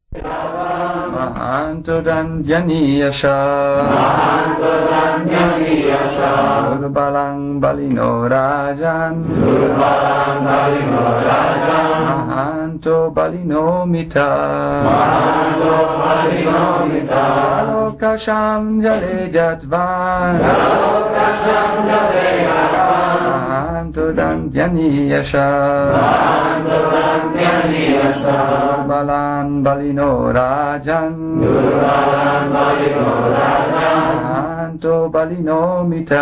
Mahanto Dandyani Yasha Durbalang Balino Rajan Mahanto Balino Mita Alokasham Jale Jatvan Mahanto Dandyani Yasha Durbalang Balino Rajan Mahanto Balino Mita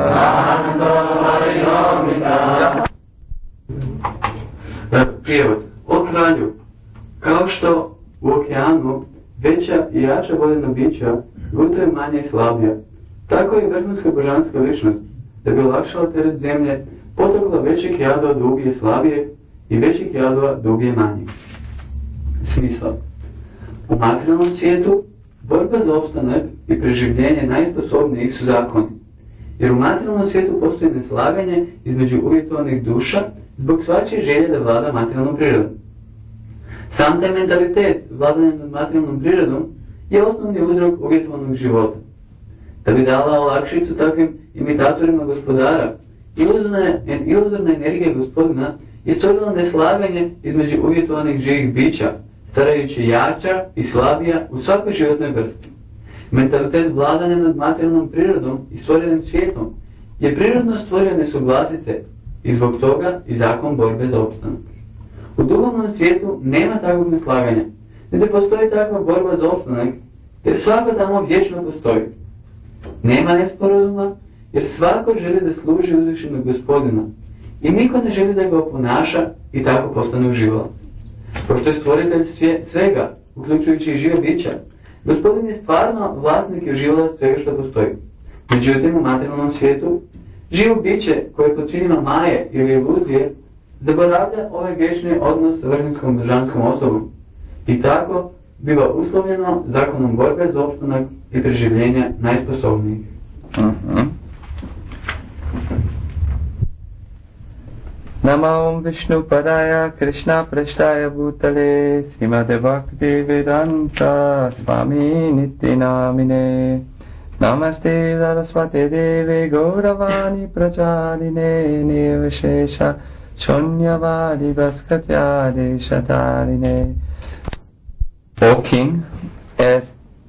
Prijevod. O kralju, kao što u okeanu veća i jača vodena bića gutuje manje i slabija, tako i vrhunska božanska ličnost, da bi olakšala teret zemlje, potakla većeg jadova da ubije slabije i većeg jadova da ubije manje. Smisla. U materijalnom svijetu borba za opstanak i preživljenje najsposobnijih su zakoni, jer u materijalnom svijetu postoji neslaganje između uvjetovanih duša zbog svačije želje da vlada materijalnom prirodom. Sam taj mentalitet vladanja nad materijalnom prirodom je osnovni uzrok uvjetovanog života. Da bi dala olakšicu takvim imitatorima gospodara, iluzorna energija gospodina je stvorila neslaganje između uvjetovanih živih bića, starajući jača i slabija u svakoj životnoj vrsti. Mentalitet vladanja nad materijalnom prirodom i stvorenim svijetom je prirodno stvorio nesuglasice i zbog toga i zakon borbe za opstanak. U duhovnom svijetu nema takvog neslaganja, niti postoji takva borba za opstanak, jer svako tamo vječno postoji. Nema nesporazuma, jer svako želi da služi uzvišenog gospodina i niko ne želi da ga oponaša i tako postane uživala. Pošto je stvoritelj svega, uključujući i živa bića, gospodin je stvarno vlasnik i uživala svega što postoji. Međutim, u materijalnom svijetu, živo biće koje počinima maje ili iluzije zaboravlja ovaj vječni odnos sa vrhunskom božanskom osobom i tako biva uslovljeno zakonom borbe za opstanak i preživljenja najsposobnijih. Namo Vishnu Padaya Krishna Prashtaya Bhutale Srimade Bhakti Vedanta Swami Nityanamine Namaste Saraswate Deve Gauravani Pracharine Nirvishesha Shunyavadi Bhaskatyade Shatarine. O King, as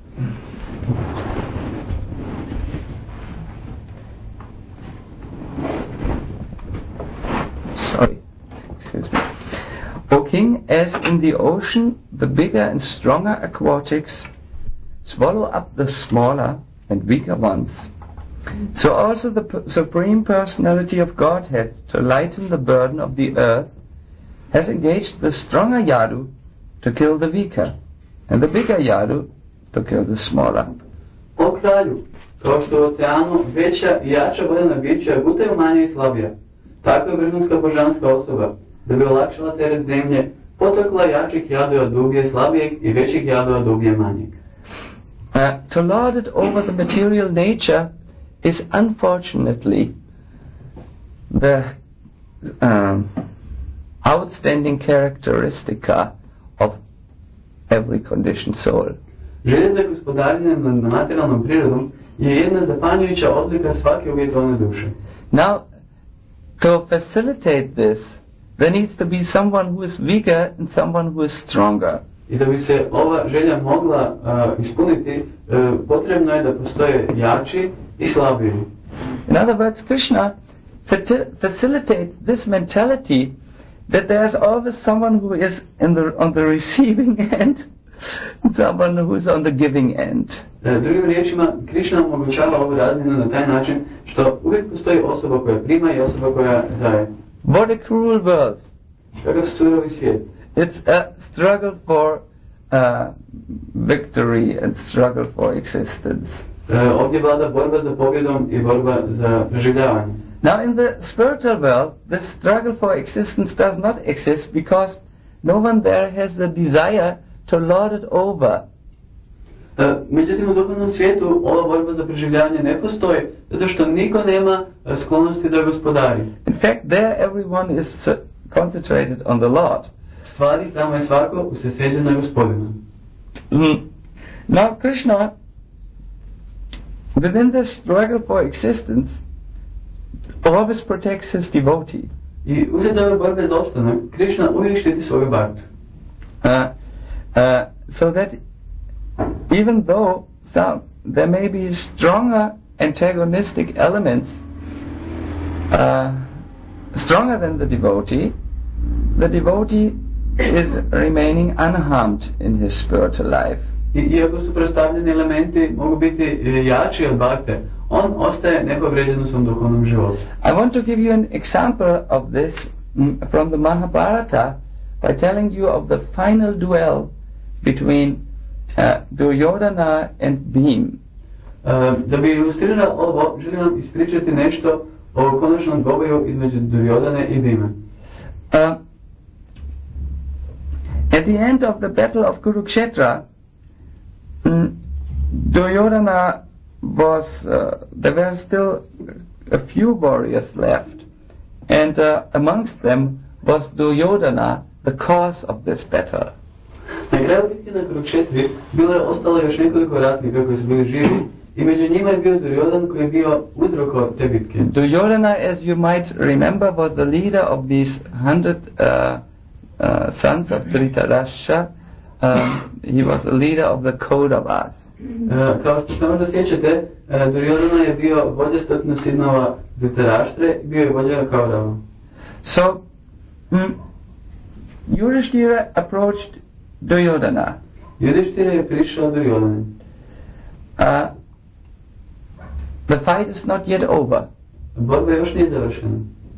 O King, as in the ocean the bigger and stronger aquatics swallow up the smaller and weaker ones, so also the Supreme Personality of Godhead, to lighten the burden of the earth, has engaged the stronger Yadu to kill the weaker, and the bigger Yadu to kill the smaller. O kralju, kao što u oceanu veća i jača vodena bića gutaju manje i slabija, tako je vrhunska božanska osoba, da bi olakšala teret zemlje, potakla jačih jadova da ubije slabijeg i većih jadova da ubije manjeg. To lord it over the material nature is unfortunately the outstanding characteristica of every conditioned soul. Želja za gospodarenjem nad materijalnom prirodom je jedna zapanjujuća odlika svake uvjetovane duše. Now, to facilitate this, there needs to be someone who is weaker and someone who is stronger. I da bi se ova želja mogla ispuniti, potrebno je da postoje jači i slabiji. In other words, Krishna facilitates this mentality that there's always someone who is on the receiving end and someone who is on the giving end. Drugim riječima, Krishna omogućava ovu razmjenu na taj način što uvijek postoji osoba koja prima i osoba koja daje. What a cruel world. Kakav surovi svijet. It's a struggle for victory and struggle for existence. Ovdje vlada borba za pobjedom i borba za preživljavanje. Now in the spiritual world, this struggle for existence does not exist because no one there has the desire to lord it over. Međutim, u duhovnom svijetu ova borba za preživljavanje ne postoji, zato što niko nema sklonosti da gospodari. In fact, there everyone is concentrated on the Lord. Stvari tamo je svako usredsređen na gospodinu. Now Krishna, within this struggle for existence, always protects his devotee. I uslijed ove borbe za opstanak, Krishna uvijek štiti svoju bhaktu. So that even though there may be stronger antagonistic elements, stronger than the devotee is remaining unharmed in his spiritual life. Iako su predstavljeni elementi mogu biti jači od bhakte, on ostaje nepovređen u svom duhovnom životu. I want to give you an example of this from the Mahabharata by telling you of the final duel between Duryodhana and Bhim. Da bi ilustrirao ovo, želim vam ispričati nešto o konačnom dvoboju između Duryodhane i Bhima. At the end of the battle of Kurukshetra, Duryodhana was, there were still a few warriors left, and amongst them was Duryodhana, the cause of this battle. Na kraju bitke na Kurukšetri bilo je ostalo još nekoliko ratnika koji su bili živi i među njima je bio Duryodan koji je bio uzroko te bitke. Duryodhana, as you might remember, was the leader of these 100 sons of Dhritarashtra. He was the leader of the Kauravas. Kao što se možda sjećate, Duryodhana je bio vođa 100 sinova Dhritarashtre i bio je vođa Kaurava. So, Yudhishthira approached Duryodhana. Yudhishthira je prišao Duryodhani. The fight is not yet over. Borba još nije završena.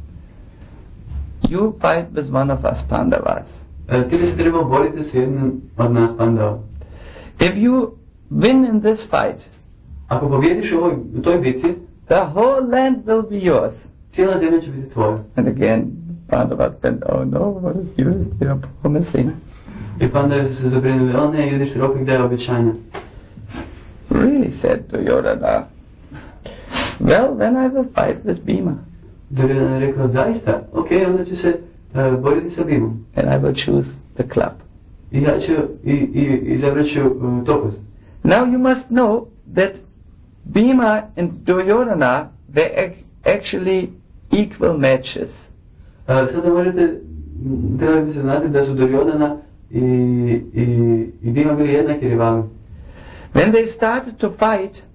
You fight with one of us Pandavas. Ti bi se trebao boriti s jednim od nas Pandava. If you win in this fight, ako pobjediš u toj bitci, the whole land will be yours. Cijela zemlja će biti tvoja. And again, Pandavas said, oh no, what is Yudhishthira promising? I Pandavi su se zabrinuli, o ne, Yudhishthira opet daje obećanja. Really, said Duryodhana. Well, then I will fight with Bhima. Duryodhana je rekao, zaista, ok, onda ću se boriti sa Bhimom. And I will choose the club. I ja ću izabrat ću topuz. Now you must know that Bhima and Duryodhana were actually equal matches. Sada trebali bi se znati da su Duryodhana i Bhima bili jednaki rivali. When they started to fight,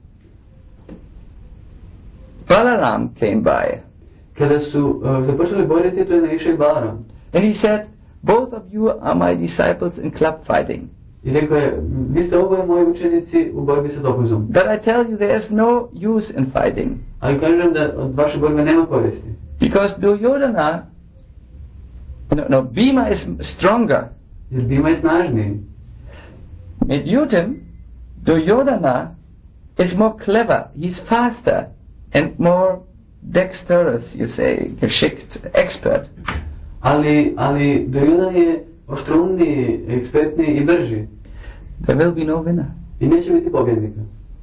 Balaram came by. Kada su se počeli boriti, to je naišao Balaram. And he said, both of you are my disciples in club fighting. I rekao je, vi ste oboje moji učenici u borbi sa topuzom. But I tell you, there is no use in fighting. Ali kažem da od vaše borbe nema koristi. Because Duryodhana, Bhima is stronger. Jer Bhima je snažniji. Međutim, Duryodhana is more clever. He's faster and more dexterous, you say, geschickt, expert. Ali Duryodhan je oštrumniji, ekspertniji i brži. There will be no winner. I neće biti pobjednika.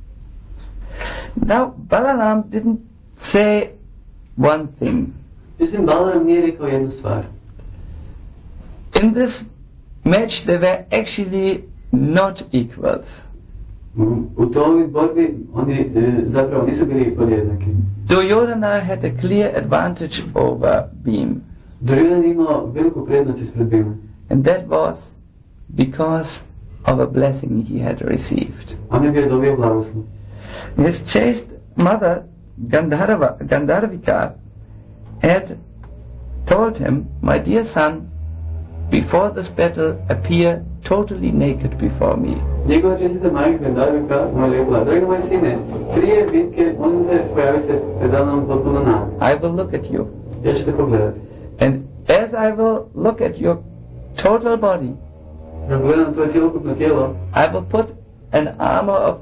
Now, Balaram didn't say one thing. Mislim, Balaram nije rekao jednu stvar. In this match they were actually not equals. U toj borbi oni zapravo nisu bili podjednaki. Duryodhana had a clear advantage over Bhima. Duryodhan imao veliku prednost ispred Bhima. And that was because of a blessing he had received. On je bio dobio blagoslov. His chaste mother, Gandharvika, had told him, my dear son, before this battle appear totally naked before me. Njegova čestita majka Gandharvika mu je rekla, dragi moj sine, prije bitke molim te pojavi se predavnom potpuno nag. I will look at you. Ja ću te pogledati. And as I will look at your total body, Kad gledam tvoje cjelokupno tijelo, I will put an armor of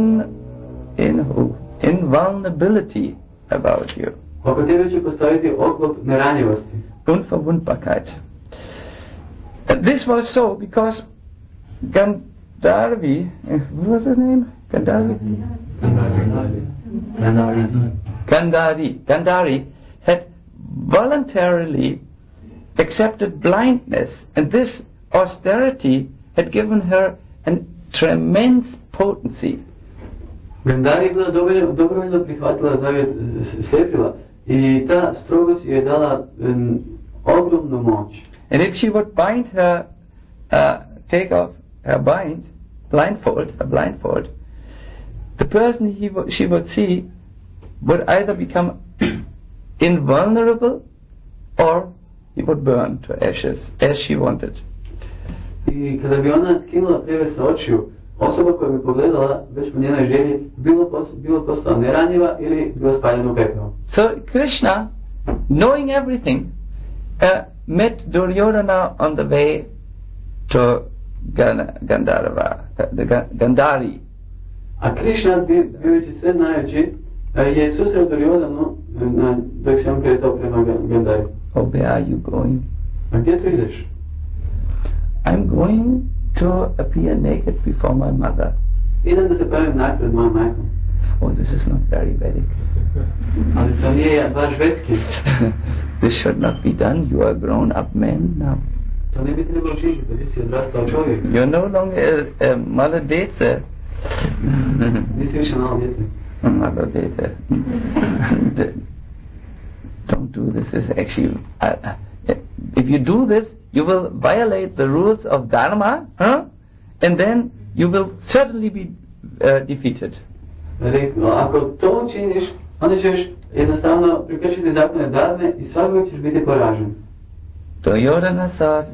invulnerability about you. oko tebe ću postaviti oklop neranjivosti. Unverwundbarkeit. This was so because Gandharvi, what was his name? Gandhari had voluntarily accepted blindness, and this austerity had given her an tremendous potency. Gandhari je bila dobrovoljno prihvatila zavjet Sefila i ta strogost je dala ogromnu moć. And if she would bind her, take off her blindfold, the person she would see would either become invulnerable or he would burn to ashes, as she wanted. I kada bi ona skinula preves sa očiju, osoba koja bi pogledala već po njenoj želji bilo postala neranjiva ili bilo spaljena u pepeo. So Krishna, knowing everything, met Duryodhana on the way to Gandhari. A Krishna, bivši sve znajući, je susreo Duryodhanu dok se on kretao prema Gandhari. Oh, where are you going? A gdje tu ideš? I'm going to appear naked before my mother. Idem da se pojavim napred mojom majkom. Oh, this is not very Vedic. Ali to nije baš vedski. This should not be done. You are a grown-up man now. To ne bi trebalo činiti, da ti si odrastao čovjek. You're no longer a maladete. Nisi više malo djete. Maladete. Don't do this. It's actually, if you do this, you will violate the rules of Dharma, and then you will certainly be defeated. Ako to učiniš, onda ćeš jednostavno prekršiti zakone Dharme i svakako ćeš biti poražen. Duryodhana thought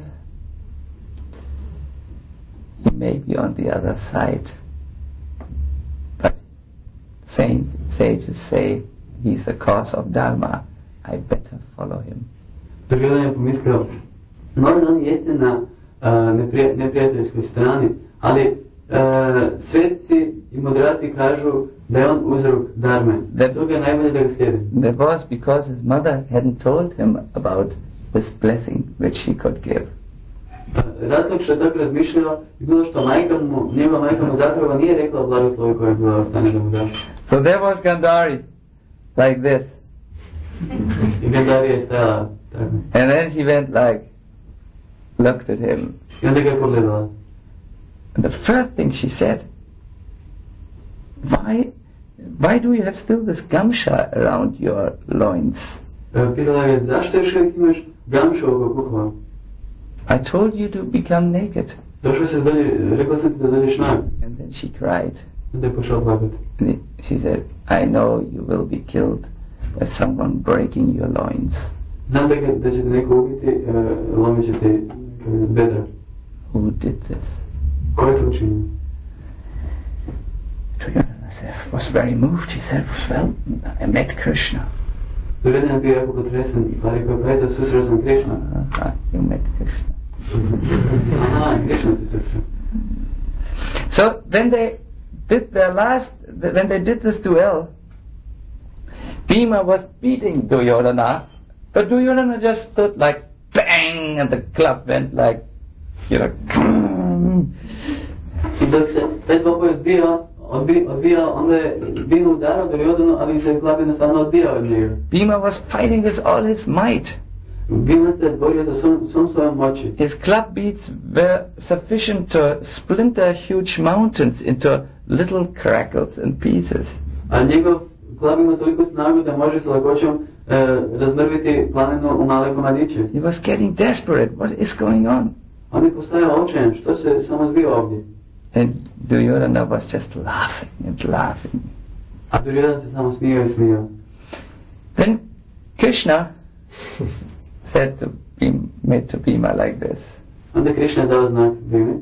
he may be on the other side, but sages say he's the cause of Dharma. I better follow him. Duryodhana je pomislio, možda on jeste na neprijateljskoj strani, ali sveci i mudraci kažu da je on uzrok Dharme. Toga je najbolje da ga slijedi. That was because his mother hadn't told him about this blessing which he could give. Razlog što je tako razmišljao je bilo što njegova majka mu zapravo nije rekla o blagoslovi koje je bila ostane da mu da. So there was Gandhari, like this. I Gandhari je stajala tako. And then she went like, looked at him. I onda ga je pogledala. And the first thing she said, why do you have still this gamsha around your loins? Pitala je, zašto još uvijek imaš gamšu oko kuhova? I told you to become naked. Došao se rekla sam ti da dođeš nag. And then she cried. Onda je počela plakati. And she said, I know you will be killed by someone breaking your loins. Znam da će te neko ubiti, lomit će te bedra. Who did this? Ko je to učinio? Duryodhana was very moved. He said, well, I met Krishna. Duryodhana je bio jako potresen, pa rekao, pa eto, susreo sam Krishna. You met Krishna. Aha, Krishna si susreo. So when they did this duel, Bhima was beating Duryodhana, but Duryodhana just stood like bang, and the club went like, I dok se taj dvoboj odbijao, onda je Bhima udarao Duryodhanu, ali se klub jednostavno odbijao od njega. Bhima was fighting with all his might. Bhima se borio sa svom svojom moći. His club beats were sufficient to splinter huge mountains into little crackles and pieces. A njegov klub ima toliko snagu da može sa lakoćom razmrviti planinu u male komadiće. He was getting desperate. What is going on? On je postajao očajan. Što se samo zbio ovdje? And Duryodhana was just laughing and laughing. A Duryodhana se samo smijao i smijao. Then Krishna said to Bhima like this. Onda Krishna dao znak Bhime.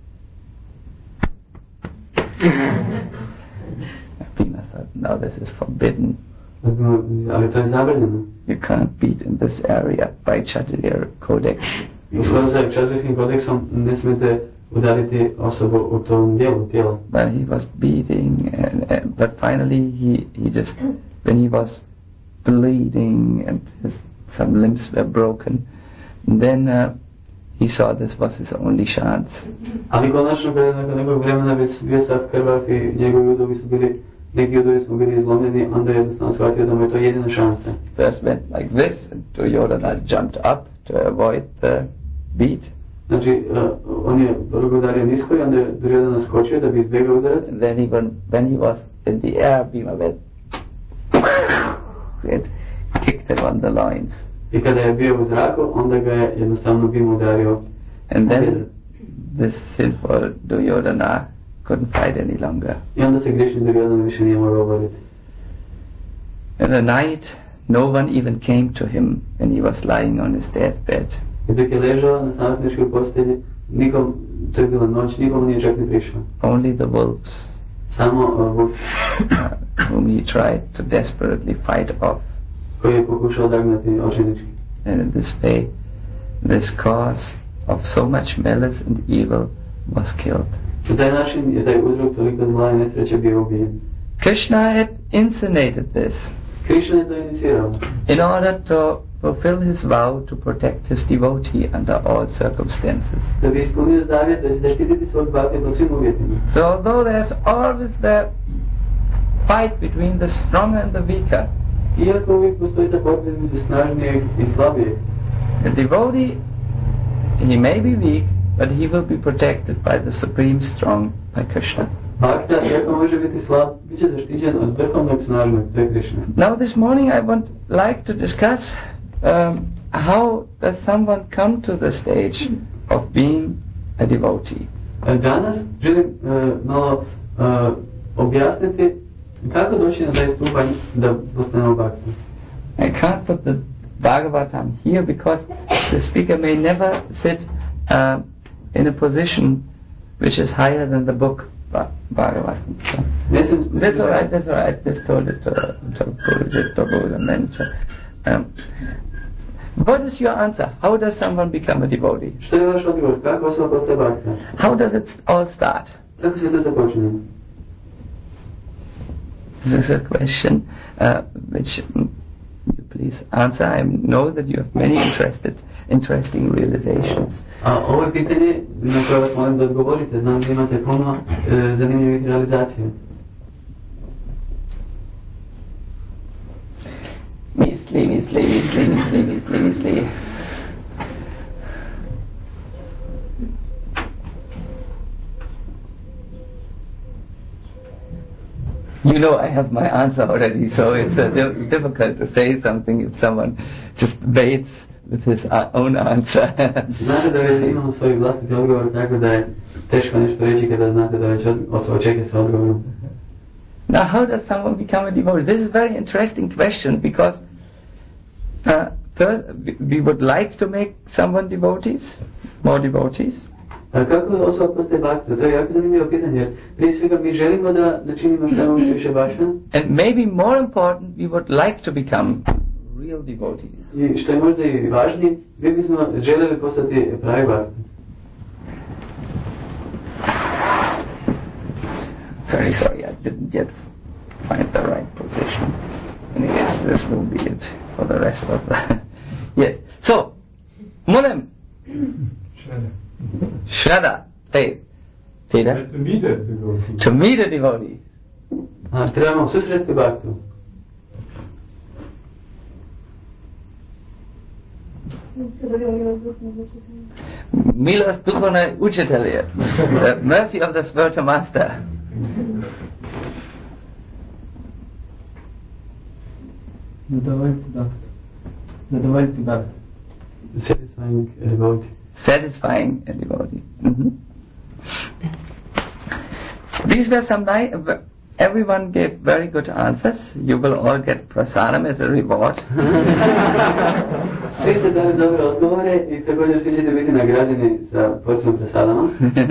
Bhima thought, no, this is forbidden. Ali to je zabranjeno. You can't beat in this area by Kshatriya Codex. U skladu sa Kshatrijskim kodeksom ne smijete udariti osobu u tom dijelu tijela. But he was beating, but finally he just, when he was bleeding and some limbs were broken, then he saw this was his only chance. Ali konačno kada nakon nekog vremena već bio sav krvav i njegovi udovi su bili, neki udovi su bili izlomljeni, onda je jednostavno shvatio da mu je to jedina šansa. First went like this, and Duryodhana jumped up to avoid the beat. Znači, on je prvo udario nisko i onda je Duryodhana skočio da bi izbjegao udarac. Then when he was in the air, Bhima went and kicked him on the loins. I kada je bio u zraku, onda ga je jednostavno Bhima udario. And then this sinful Duryodhana couldn't fight any longer. I onda se grešni Duryodhana više nije mogao boriti. In the night, no one even came to him when he was lying on his deathbed. I dok je ležao na samrtničkoj postelji, to je bila noć, nikomu nije čak ni prišao. Only the wolves, Samo vuk whom he tried to desperately fight off. koji je pokušao odagnati očajnički. And in this way, this cause of so much malice and evil was killed. Na taj način je taj uzrok toliko zla i nesreće bio ubijen. Krishna had insinuated this Krishna je to inicirao. in order to fulfill his vow to protect his devotee under all circumstances. Da bi ispunio zavjet da će zaštititi svog bhakta pod svim uvjetima. So although there's always the fight between the stronger and the weaker, Iako uvijek postoji ta borba između snažnijeg i slabijeg, the devotee, he may be weak, but he will be protected by the supreme strong, by Krishna. bhakta, iako može biti slab, bit će zaštićen od vrhovnog snažnog, to je Krishna. Now this morning I would like to discuss how does someone come to the stage of being a devotee. Danas želim malo objasniti kako doći na taj stupanj da postanemo bhakti. I can't put the Bhagavatam here because the speaker may never sit in a position which is higher than the book Bhagavatam. So that's all right. Just told it to Prabhu and then what is your answer? How does someone become a devotee? Što je vaš odgovor? Kako osoba postaje bhakta? How does it all start? Kako se to započne? This is a question which you please answer. I know that you have many interesting realizations. A ovo je pitanje na koje vas molim da odgovorite. Znam da imate puno zanimljivih realizacija. Misli. You know I have my answer already, so it's difficult to say something if someone just waits with his own answer. Znate da već imamo svoj vlastiti odgovor, tako da je teško nešto reći kada znate da već očekuje sa odgovorom. Now how does someone become a devotee? This is a very interesting question because first we would like to make someone devotees, more devotees. Kako osoba postaje bhakta? To je jako zanimljivo pitanje, jer prije svega mi želimo da načinimo što imamo više bhakta. And maybe more important, we would like to become real devotees. I što je možda i važnije, mi bismo željeli postati pravi bhakta. Very sorry, I didn't yet find the right position. Anyways, this will be it for the rest of the... Yes. So, Mulim. Shraddha, faith. Peter? To meet a devotee. To meet a devotee. Trebamo susresti bhaktu. Milost duhovne učitelje. The mercy of the spiritual master. Zadovoljiti bhaktu. Satisfying a devotee. Satisfying a devotee. Mm-hmm. These were some everyone gave very good answers. You will all get prasadam as a reward. Svi ste dali dobre odgovore i također svi ćete biti nagrađeni sa porcijom prasadama.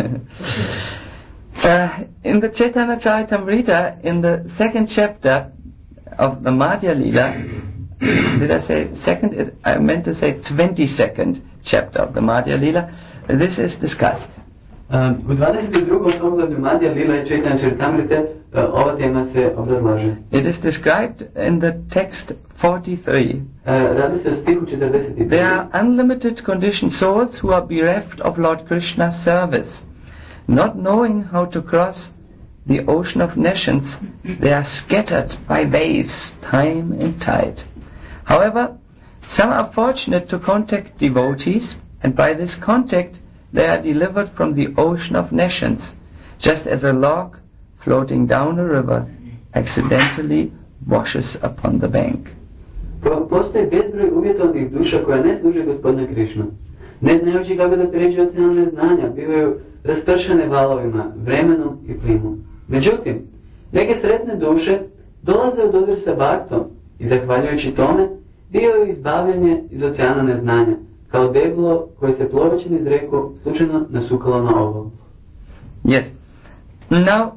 In the Chaitanya Charitamrita, in the second chapter of the Madhya Lila, did I say second? I meant to say 22nd chapter of the Madhya Lila. This is discussed. U 22. poglavlju Madhya Lila i Chaitanya Charitamrite ova tema se obrazlaže. It is described in the text 43. Radi se o stihu 43. There are unlimited conditioned souls who are bereft of Lord Krishna's service. Not knowing how to cross the ocean of nations, they are scattered by waves, time and tide. However, some are fortunate to contact devotees, and by this contact they are delivered from the ocean of nations, just as a log floating down a river accidentally washes upon the bank. Postoji bezbroj uvjetovnih duša koja ne služe Gospodina Krišnu. Ne znajući kako da pređe ocean neznanja, bivaju raspršane valovima, vremenom i plimom. Međutim, neke sretne duše dolaze u dodir sa Bhaktom i zahvaljujući tome bio je izbavljanje iz oceana neznanja, kao deblo koje se ploveći niz reku slučajno nasukalo na obalu. Yes. Now,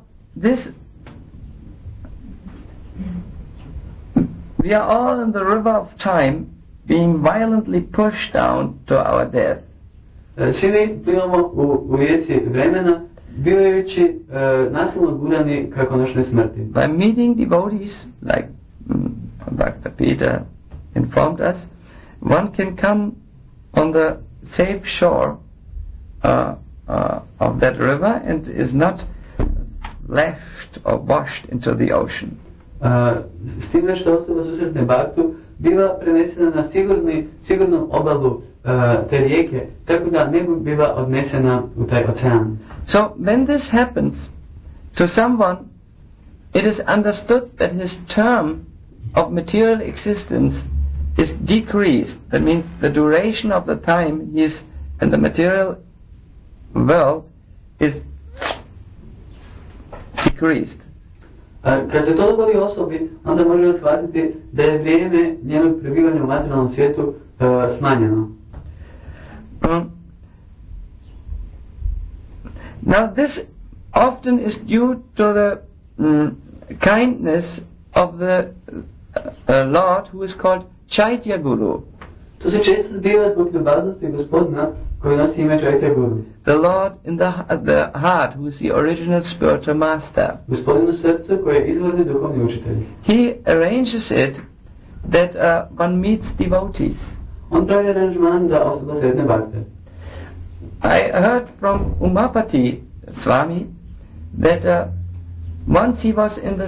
we are all in the river of time being violently pushed down to our death. Svi mi plivamo u rijeci vremena, bivajući nasilno gurani ka konačnoj smrti. By meeting devotees, like Dr. Peter informed us, one can come on the safe shore of that river and is not lashed or washed into the ocean. S time što osoba susretne Bhaktu, biva prenesena na sigurnu obalu te rijeke, tako da ne biva odnesena u taj ocean. So when this happens to someone, it is understood that his term of material existence is decreased. That means the duration of the time he is in the material world is decreased. Kad se to dogodi osobi, onda možemo shvatiti da je vrijeme njenog prebivanja u materijalnom svijetu smanjeno. Now this often is due to the kindness of the Lord who is called Chaitya Guru. To se često zbiva zbog ljubaznosti Gospodina koji nosi ime Chaitya Guru. The Lord in the heart who is the original spiritual master. Gospodin u srcu koji je izvorni duhovni učitelj. He arranges it that one meets devotees. On pravi aranžman da osoba sretne Bhakte. I heard from Umapati Swami that once he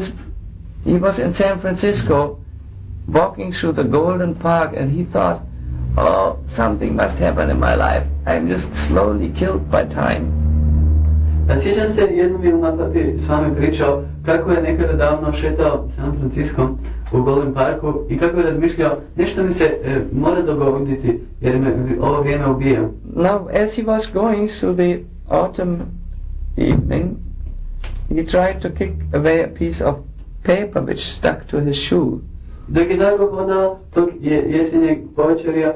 was in San Francisco walking through the Golden Park and he thought, oh, something must happen in my life. I'm just slowly killed by time. Sjećam se, jednom je Umapati Swami pričao kako je nekada davno šetao San Francisco u Golden Parku i kako je razmišljao, nešto mi se mora dogoditi jer me ovo vrijeme ubija. Now, as he was going through the autumn evening, he tried to kick away a piece of paper which stuck to his shoe. Dok je tako hodao tog jesenjeg povečerja,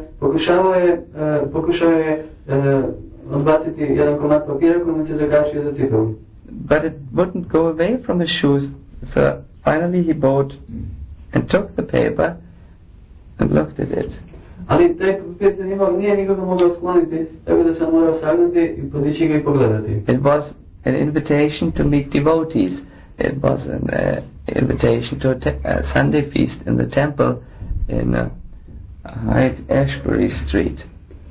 pokušao je odbaciti jedan komad papira koji mu se zakačio za cipelu. But it wouldn't go away from his shoes, so finally he bowed and took the paper and looked at it. Ali taj papir se nije nikako mogao skloniti, tako da sam morao sagnuti i podići ga i pogledati. It was an invitation to meet devotees. It was an invitation to a Sunday feast in the temple in Haight-Ashbury Street.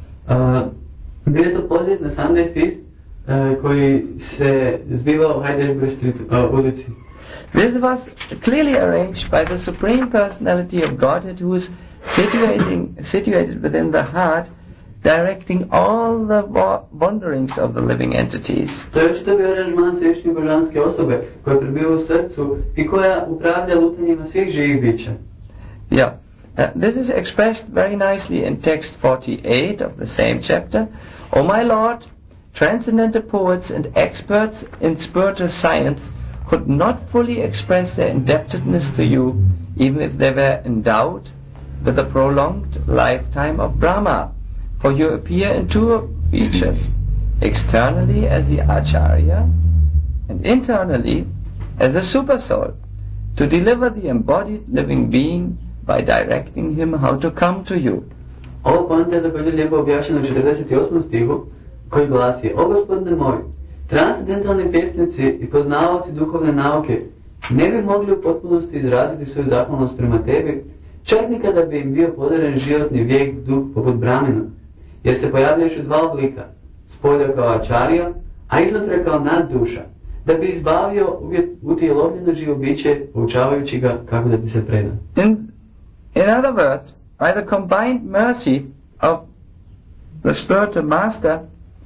Bio je to poziv na Sunday feast koji se zbivao u Haight-Ashbury Street ulici. This was clearly arranged by the Supreme Personality of Godhead who is situated within the heart, directing all the wanderings of the living entities. To je očito bio aranžman svevišnje božanske osobe koja prebiva u srcu i koja upravlja lutanjima svih živih bića. Yeah. This is expressed very nicely in text 48 of the same chapter. O my Lord, transcendental poets and experts in spiritual science could not fully express their indebtedness to you, even if they were endowed with the prolonged lifetime of Brahma, for you appear in two features, externally as the Acharya and internally as a supersoul, to deliver the embodied living being by directing him how to come to you. Ovo poanta je također lijepo objašnjeno u 48. stihu koji glasi: O Gospodine moj, transcendentalni pjesnici i poznavaoci duhovne nauke ne bi mogli u potpunosti izraziti svoju zahvalnost prema tebi, čak ni kada bi im bio podaren životni vijek duh poput Brahmina, jer se pojavljuješ u dva oblika, spolja kao Acharya, a iznutra kao nadduša, da bi izbavio utjelovljeno živo biće, poučavajući ga kako da bi se preda. In other words, by the combined mercy of the spiritual master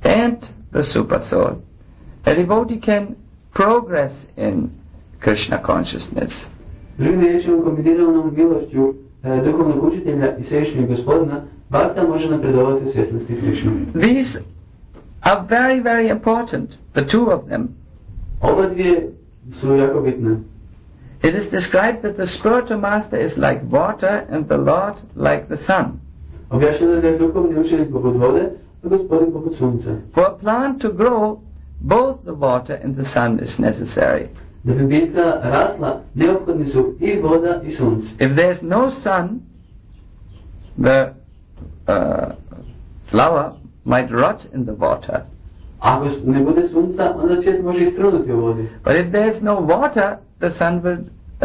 and the super soul. A devotee can progress in Krishna consciousness. Drugim riječima, kombiniranom milošću duhovnog učitelja i svevišnjeg gospodina, bhakta može napredovati u svjesnosti Krishna. These are very, very important, the two of them. Oba dvije su jako bitne. It is described that the spiritual master is like water and the Lord like the sun. Objašnjeno je da je duhovni učenik poput vode, a gospodin poput sunca. For a plant to grow, both the water and the sun is necessary. Da bi biljka rasla, neophodni su i voda i sunce. If there's no sun, the flower might rot in the water. Ako ne bude sunca, onda svijet može istrunuti u vodi. But if there's no water, the sun will,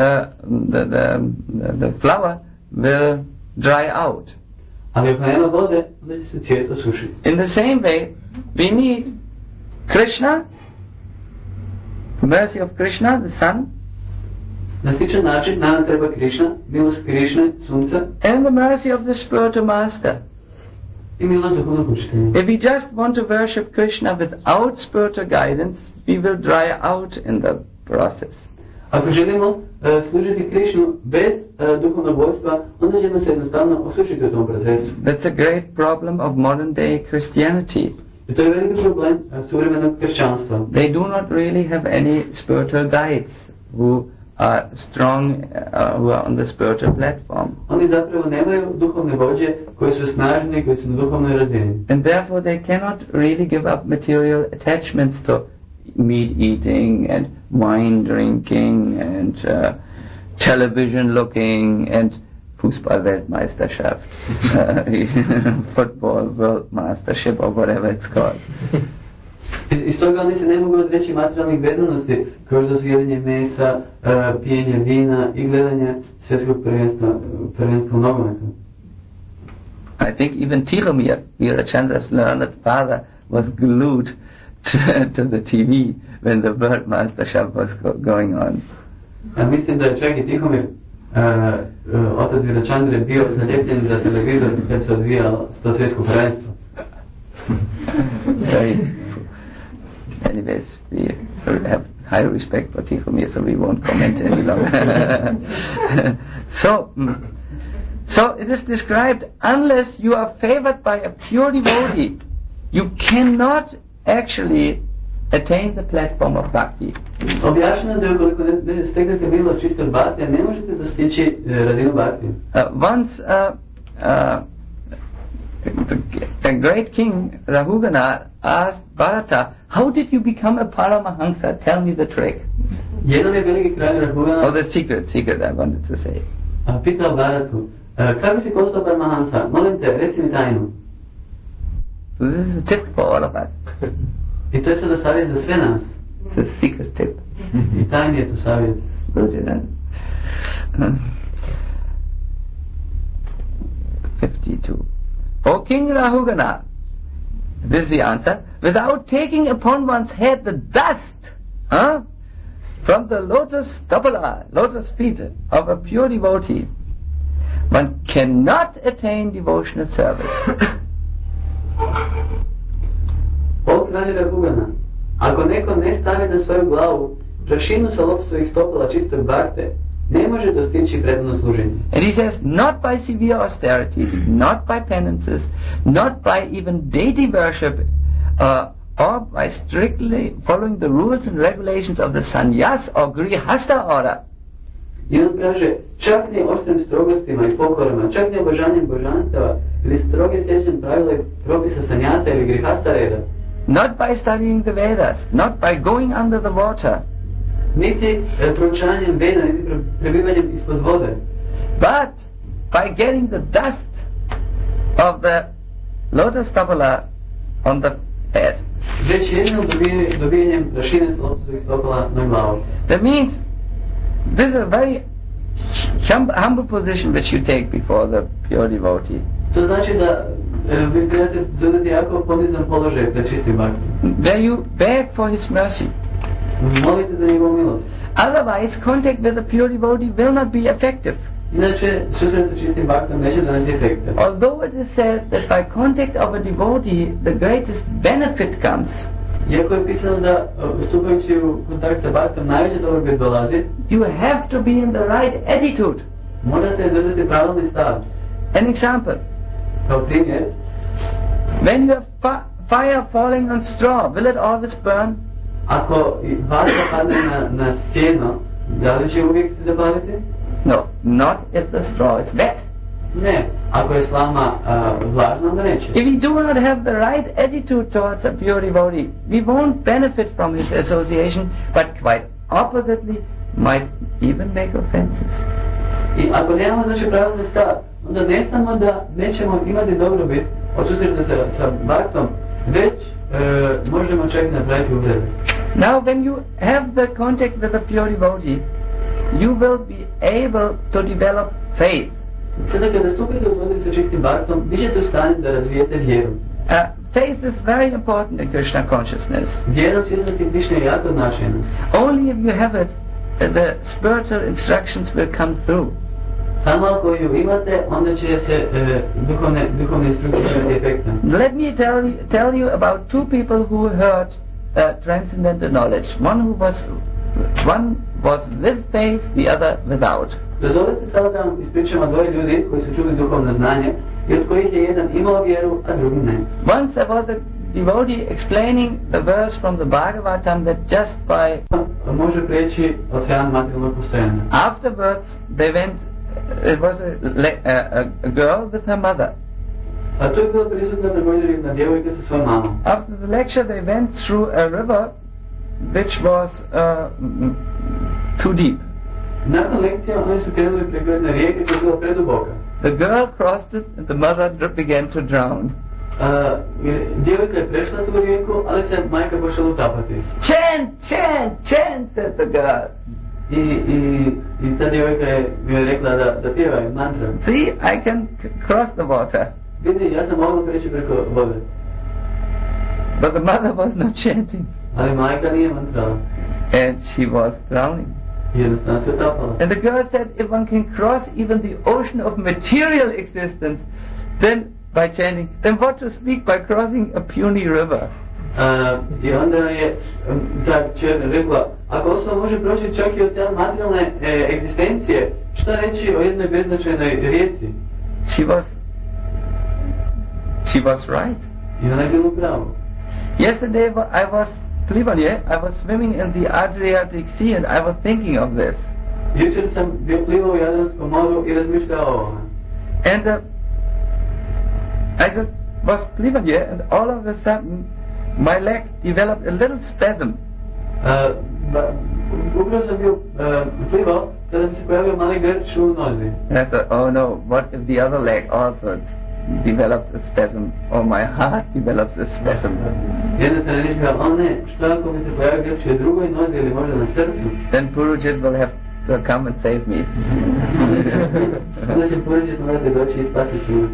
the flower will dry out. Ali ako nema vode, onda će se cvijet osušiti. In the same way, we need Krishna, the mercy of Krishna, the sun, Na sličan način nama treba Krishna, milost Krishne, sunca, and the mercy of the spiritual master. i milost duhovnog učitelja. If we just want to worship Krishna without spiritual guidance, we will dry out in the process. Ako želimo služiti Krishnu bez duhovnog vodstva, onda ćemo se jednostavno osušiti u tom procesu. That's a great problem of modern day Christianity. I to je veliki problem suvremenog kršćanstva. They do not really have any spiritual guides who are strong, who are on the spiritual platform. Oni zapravo nemaju duhovne vođe koji su snažni, koji su na duhovnoj razini. And therefore they cannot really give up material attachments to meat eating and wine drinking and television looking and Fußball-Weltmeisterschaft, football world mastership or whatever it's called. Iz toga oni se ne mogu odreći materijalnih vezanosti, kao što su jedenje mesa, pijenje vina i gledanje svjetskog prvenstva u nogometu. I think even Tirumir, Virachandra's learned father, was glued to the TV when the World Mastership was going on. Mislim da je čak i Tihomir, otac Virachandre, bio zaljepljen za televizor kad se odvijalo to svjetsko prvenstvo. Anyways, we have high respect for Tikhomir, so we won't comment any longer. So it is described, unless you are favored by a pure devotee, you cannot actually attain the platform of bhakti. Objašnjeno da je ukoliko ne steknete milost čistog bhaktija, ne možete dostići razinu bhaktija. Once a great king, Rahugana, asked Bharata, how did you become a Paramahamsa? Tell me the trick. Jednom je veliki kralj Rahugana... Oh, the secret I wanted to say. Pitao Bharatu, kako si postao Paramahamsa? Molim te, reci mi tajnu. So this is a tip for all of us. I to je sada savjet za sve nas. It's a secret tip. I tajni je to savjet. Buddha. 52. O King Rahugana, this is the answer, without taking upon one's head the dust from the lotus tapala, lotus feet of a pure devotee, one cannot attain devotional service. O kralju Rahugana, ako neko ne stavi na svoju glavu prašinu sa lotosovih stopala čistog bhakte, ne može dostići predano služenje. And he says, not by severe austerities, not by penances, not by even deity worship, or by strictly following the rules and regulations of the sannyas or grihasta order. I on kaže, čak ne oštrim strogostima i pokorama, čak ne obožanjem božanstava ili stroge sjećanjem pravila i propisa sannyasa ili grihasta reda. Not by studying the Vedas, not by going under the water, niti proučavanjem Veda, niti prebivanjem ispod vode, but by getting the dust of the lotus tapala on the head. Već jednom dobijanjem prašine sa lotosovih stopala na glavu. That means this is a very humble position which you take before the pure devotee. To znači da vi trebate zauzeti jako ponizan položaj pred čistim bhaktom. Where you beg for his mercy. Molite za njegovu milost. Otherwise, contact with the pure devotee will not be effective. Inače, susret sa čistim baktom neće doneti efekte. Although it is said that by contact of a devotee the greatest benefit comes, Iako je pisano da stupajući u kontakt sa baktom najveća dobrobit dolazi, you have to be in the right attitude. morate zauzeti pravilni stav. An example, Kao primjer, when you have fire falling on straw, will it always burn? ako vatra padne na sjeno, da li će uvijek se zapaliti? No, not if the straw is wet. Ne. Ako je slama vlažna, onda neće. If we do not have the right attitude towards a pure devotee, we won't benefit from his association, but quite oppositely might even make offenses. I ako nemamo znači pravilni stav, onda ne samo da nećemo imati dobrobit od susreta sa baktom, već možemo čak napraviti uvrede. Now when you have the contact with a pure devotee, you will be able to develop faith. Sada kada stupite u dodir sa čistim baktom, vi ćete u stanju da razvijete vjeru. Faith is very important in Krishna consciousness. Vjera u svjesnosti Krišne je jako značajna. Only if you have it, the spiritual instructions will come through. Samo ako ju imate, onda će se duhovne instrukcije imati efekta. Let me tell you about two people who heard transcendental knowledge. One was with faith, the other without. Dozvolite sada da vam ispričamo dvoje ljudi koji su čuli duhovno znanje i od kojih je jedan imao vjeru, a drugi ne. Once there was a devotee explaining the verse from the Bhagavatam that just by može prijeći ocean materijalnog postojanja. afterwards they went. It was a girl with her mother. A tu je bila prisutna također jedna djevojka sa svojom mamom. After the lecture they went through a river which was too deep. Nakon lekcije oni su krenuli preko jedne rijeke koja je bila preduboka. The girl crossed it and the mother began to drown. Djevojka je prešla tu rijeku, ali se majka počela utapati. Chant, chant, chant, said the girl. I ta djevojka je rekla da pjevaju mantra. See, I can cross the water. Vidi, ja sam mogla preći preko vode. But the mother was not chanting. Ali majka nije mantrala. And she was drowning. Jednostavno se utapala. And the girl said, if one can cross even the ocean of material existence, then by chanting, then what to speak by crossing a puny river? I onda je ta kćer rekla, ako osoba može proći čak i ocean materijalne egzistencije, šta reći o jednoj beznačajnoj rijeci? She was right. I ona je bila upravo. Yesterday I was swimming in the Adriatic Sea and I was thinking of this. Jučer sam bio plivao u Jadranskom moru i razmišljao o ovome. And I just was plivanje and all of a sudden my leg developed a little spasm. Upravo sam bio plivao kada mi se pojavio mali grč u nozi. And I thought, oh no, what if the other leg also develops a spasm, or my heart develops a spasm? Jedna se razmišljala, o ne, što ako mi se pojavi grč u drugoj nozi ili možda na srcu? Then Purujit will have to come and save me. Onda će Purujit morati doći i spasiti me.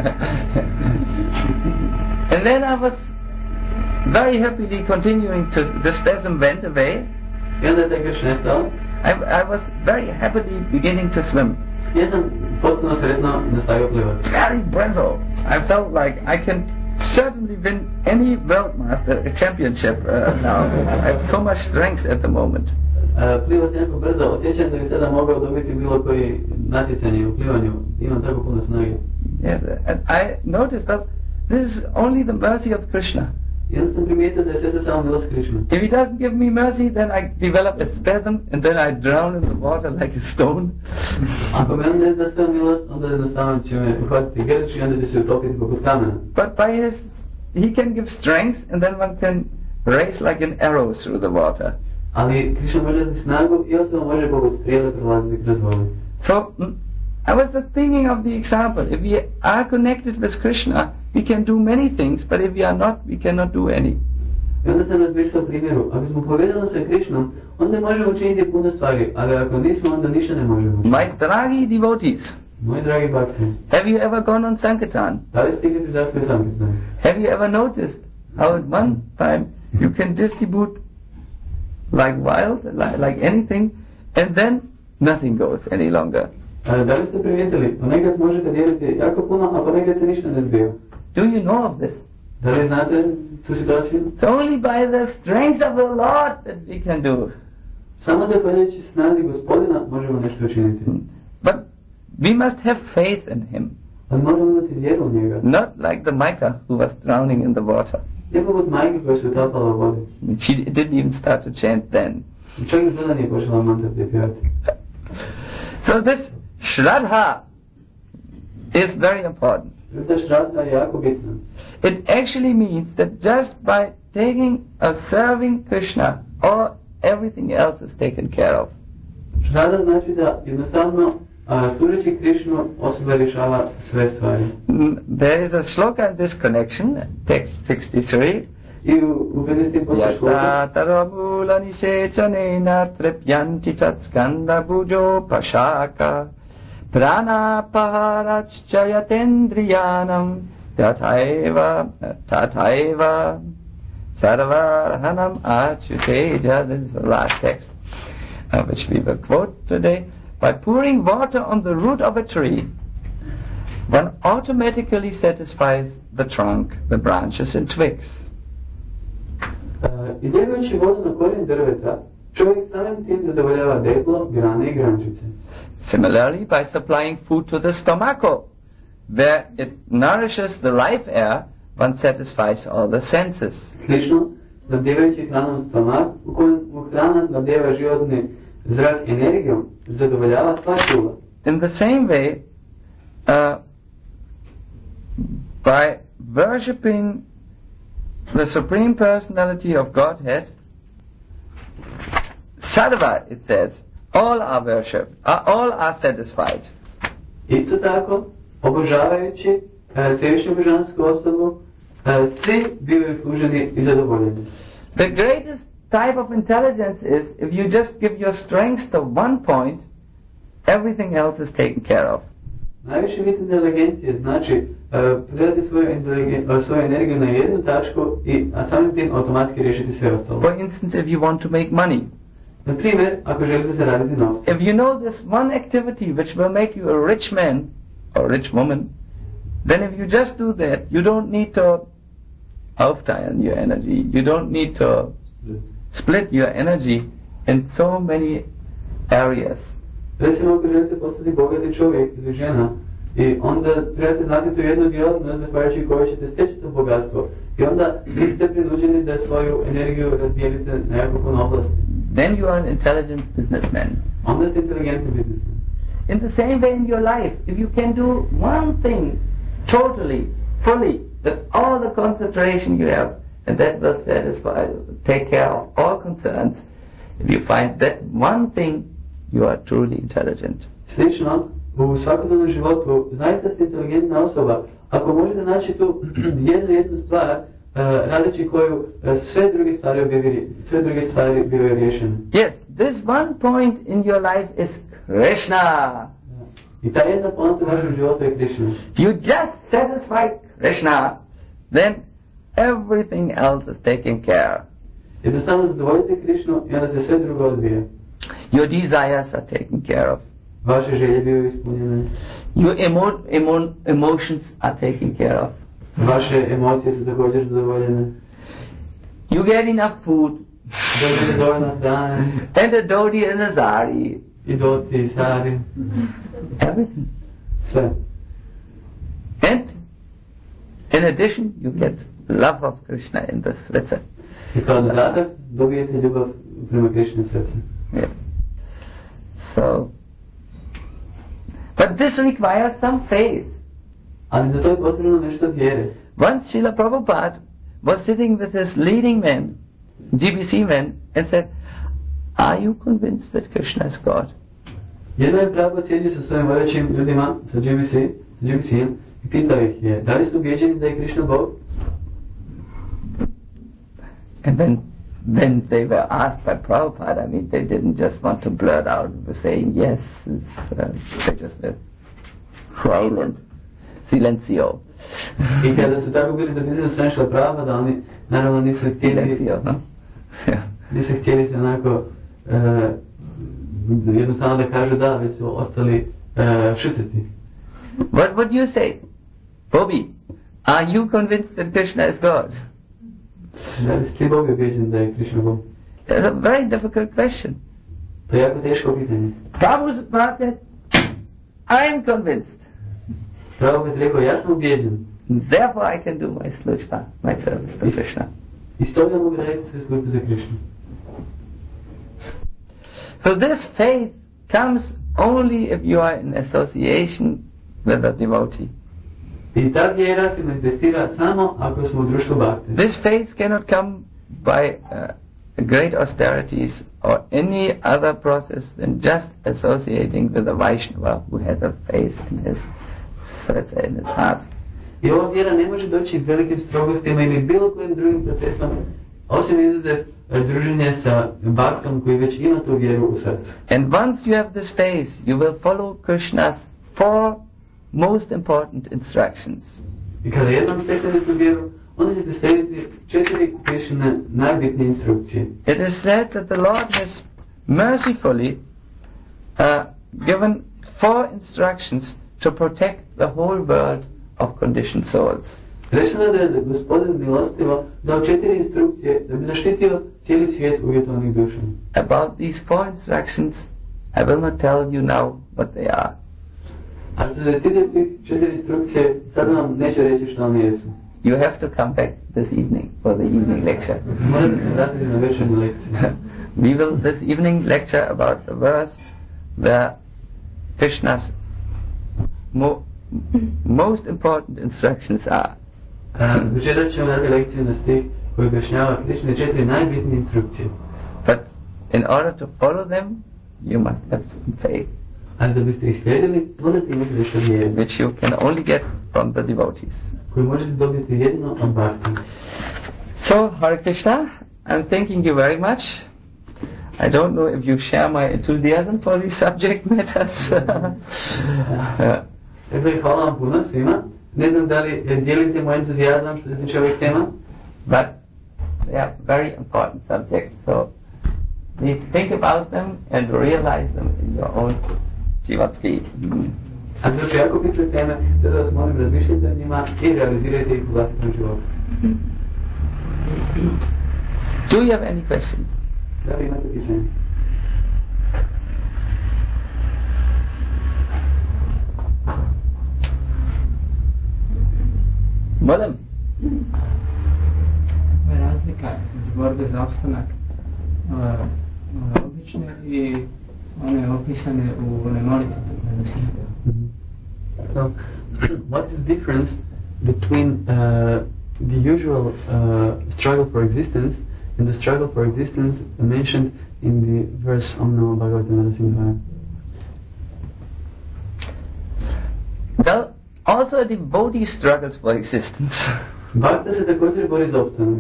And then I was very happily continuing to, the spasm went away. I onda je taj grč nestao. I was very happily beginning to swim. Ja sam potpuno sretno nastavio plivati. Very bravo. I felt like I can certainly win any world master championship now. I have so much strength at the moment. Plivao sam jako brzo, osjećam da bi sada mogao dobiti bilo koji natjecanje u plivanju. Imam tako puno snage. Yes, and I noticed that this is only the mercy of Krishna. I onda sam primijetio da je sve to samo milost Krišne. If he doesn't give me mercy, then I develop a spasm and then I drown in the water like a stone. Ako me on ne da sve milost, onda jednostavno će me uhvatiti grč i onda će se utopiti poput kamena. But by he can give strength and then one can race like an arrow through the water. Ali Krišna može dati snagu i osoba može poput strijele prolaziti kroz vodu. So, I was just thinking of the example. If we are connected with Krishna, we can do many things, but if we are not, we cannot do any. I onda sam razmišljao primjeru, ako smo povezani sa Krišnom, onda možemo učiniti puno stvari, ali ako nismo, onda ništa ne možemo učiniti. My dragi devotees, moji dragi bhakti, have you ever gone on Sankirtan? Da li ste ikad izašli u Sankirtan? Have you ever noticed how at one time you can distribute like wild, like anything, and then nothing goes any longer? Da li ste primijetili, ponekad možete dijeliti jako puno, a ponekad se ništa ne zbiva. Do you know of this? Da li znate tu situaciju? It's only by the strength of the Lord that we can do. Samo zahvaljujući snazi Gospodina možemo nešto učiniti. But we must have faith in Him. Ali moramo imati vjeru u njega. Not like the Micah who was drowning in the water. Ne poput majke koja se utapala u vodi. She didn't even start to chant then. Čak i tada nije počela mantrati i pjevati. So this Shraddha is very important. Ta šradha je jako bitna. It actually means that just by serving Krishna, all everything else is taken care of. Šradha znači da jednostavno služeći Krishnu osoba rješava sve stvari. There is a shloka in this connection, text 63. I u vezi s tim postoji šloka. Yataramula nishechanena trepyanti tat skanda bujo pashaka pranapaharachayatendriyanam tataiva sarvarhanam achyuteja. This is the last text which we will quote today. By pouring water on the root of a tree, one automatically satisfies the trunk, the branches and twigs. Izlijevajući vodu na korijen drveta, čovjek samim tim zadovoljava deblo, grane i grančice. Similarly, by supplying food to the stomacho, where it nourishes the life air, one satisfies all the senses. Slično, snabdjevajući hranom stomak, u kojem hrana snabdjeva životni zrak energijom, zadovoljava sva čula. In the same way, by worshipping the Supreme Personality of Godhead, sarva, it says, all are worshipped, all are satisfied. Isto tako, obožavajući svevišnju božansku osobu, svi bivaju služeni i zadovoljeni. The greatest type of intelligence is if you just give your strength to one point, everything else is taken care of. Najviši vid inteligencije znači predati svoju energiju na jednu tačku a samim tim automatski riješiti sve ostalo. For instance, if you want to make money. Na primjer, ako želite zaraditi novce. If you know this one activity which will make you a rich man or rich woman, then if you just do that, you don't need to aufteilen your energy. You don't need to split your energy in so many areas. Recimo, ako želite postati bogati čovjek ili žena, i onda trebate znati tu jednu djelatnost zahvaljujući kojoj ćete steći to bogatstvo. I onda niste prinuđeni da svoju energiju razdijelite na jako puno oblasti. Then you are an intelligent businessman. Onda ste inteligentni biznismen. In the same way in your life, if you can do one thing totally, fully, with all the concentration you have, and that will satisfy, take care of all concerns, if you find that one thing, you are truly intelligent. Slično, u svakodnevnom životu zaista ste inteligentna osoba. Ako možete naći tu jednu stvar, radeći koju sve druge stvari bivaju riješene. Yes, this one point in your life is Krishna. I ta jedna poanta u vašem životu je Krishna. You just satisfy Krishna, then everything else is taken care. Jednostavno zadovoljite Krishnu i onda se sve drugo odvija. Your desires are taken care of. Vaše želje bivaju ispunjene. Your emotions are taken care of. Vaše emocije su također zadovoljene. You get enough food. Dobijete dovoljno hrane. And a dhoti and a sari. I dhoti i sari. Everything. Sve. And in addition you get love of Krishna in the srca. I kao dodatak dobijete ljubav prema Krishna srca. Yeah. So, but this requires some faith. Ali za to je potrebno nešto vjere. Once Srila Prabhupada was sitting with his leading men, GBC men, and said, "Are you convinced that Krishna is God?" Jedno je Prabhupada sjedio sa svojim vodećim ljudima, sa GBC-em, i pitao ih je, da li su ubijeđeni da je Krishna Bog? And when they were asked by Prabhupada, I mean, they didn't just want to blurt out saying yes. They just were silent. Silencio. I kada su tako bili zapitani strane Šrila Prabhupada, oni naravno nisu htjeli... Silencio, no? Nisu htjeli se onako jednostavno da kažu da, već su ostali šutiti. What would you say? Bobby, are you convinced that Krishna is God? Da li si ti Bobi ubijeđen da je Krishna Bog? That's a very difficult question. To je jako teško pitanje. Prabhupada said, I am convinced. Prabhupada rekao, ja sam ubijeđen. Therefore I can do my služba, my service to Krishna. I stoga mogu raditi sve službu za Krishna. So this faith comes only if you are in association with a devotee. I ta vjera se manifestira samo ako smo u društvu bhakti. This faith cannot come by great austerities or any other process than just associating with a Vaishnava who has a faith in his, let's say, in his heart. I ova vjera ne može doći velikim strogostima ili bilo kojim drugim procesom, osim izuzev druženja sa bhaktom koji već ima tu vjeru u srcu. And once you have this faith, you will follow Krishna's 4 most important instructions. I kada jednom steknete tu vjeru, onda ćete slijediti 4 Krishne najbitnije instrukcije. It is said that the Lord has mercifully given 4 instructions to protect the whole world of conditioned souls. Rečeno je da je Gospodin milostivo dao 4 instrukcije da bi zaštitio cijeli svijet uvjetovanih duša. About these 4 instructions, I will not tell you now what they are. A što se tiče tih 4 instrukcije, sad vam neću reći što oni jesu. You have to come back this evening for the evening lecture. Morate se vratiti na večernju lekciju. We will this evening lecture about the verse where Krishna's most important instructions are. Večeras ćemo dati lekciju na stih koji objašnjava Krishne 4 najbitnije instrukcije. But in order to follow them, you must have some faith, Ali da biste ih slijedili, morate imati nešto vjere, which you can only get from the devotees. koju možete dobiti jedino od bhakti. So, Hare Krishna, I'm thanking you very much. I don't know if you share my enthusiasm for these subject matters. Dakle, hvala vam puno svima. Ne znam da li dijelite moj entuzijazam što se tiče ovih tema. But they are very important subjects, so we think about them and realize them in your own jivatski. A to su jako bitne teme, da vas molim razmišljajte o njima i realizirajte ih u vlastitom životu. Do you have any questions? Da li imate pitanje? Molim. Razlika između borbe za opstanak obične i one opisane u onoj molitvi. So, what's the difference between the usual struggle for existence and the struggle for existence mentioned in the verse Om Namo Bhagavate Narasimhaya? Well, also a devotee struggles for existence. Bhakta se također bori za opstanak.